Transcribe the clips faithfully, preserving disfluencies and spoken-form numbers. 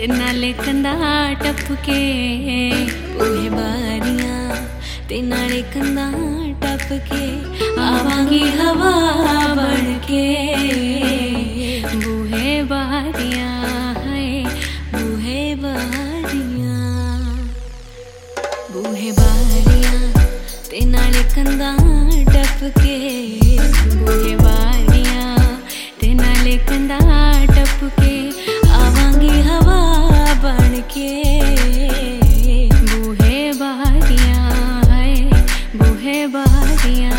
ते नाले कंधा टपके बूहे बारियां ते नाले कंधा टपके आवांगी हवा बनके बूहे बारियां है बूहे बारियां बूहे बारियां ते नाले कंधा टपके बूहे बारियां ते नाले कंधा टपके आवांगी हवा बनके बूहे बारियां है बूहे बारियां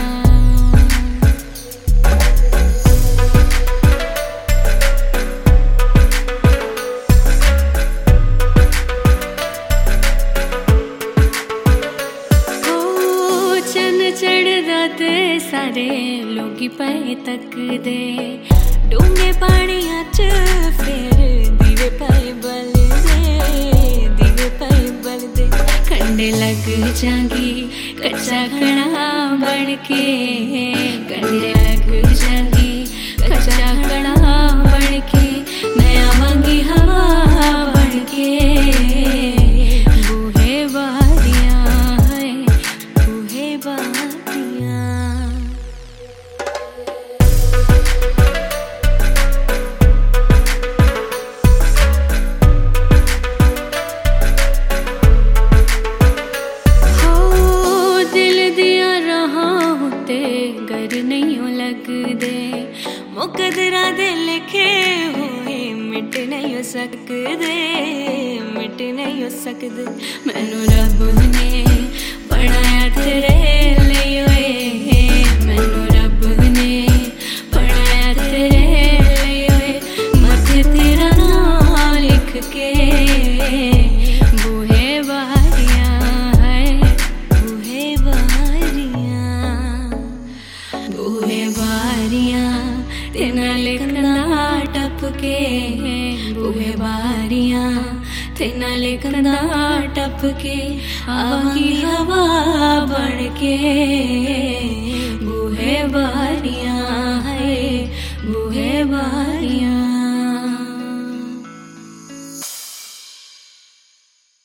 चढ़दा ते सारे लोगी पे तक दे डूंगे पानिया च फिर दीवे पाए बल दे दीवे पाए बल दे कंडे लग जांगी कच्चा कड़ा बनके कंडे लग जांगी कच्चा कड़ा बनके मैं आवांगी हवा बनके बूहे बारियां है बूहे बारियां गर नहीं लग दे मुकदरा दे लिखे हुए मिट नहीं हो सकदे मिट नहीं हो सकदे मैनू रब ने बनाया तेरे लिए मैनू रब ने बनाया तेरे लिए मथे तेरा नाम लिख के बूहे बारियां है बूहे बारियां बूहे बारियां ते नाले कंधा टपके बूहे बारियां ते नाले कंधा टपके आवांगी हवा बनके बूहे बारियां है बूहे बारियां।